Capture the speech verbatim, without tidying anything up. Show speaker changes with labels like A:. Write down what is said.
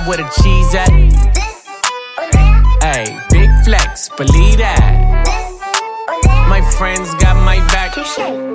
A: where the cheese at. Ayy, big flex, believe that. My friends got my back.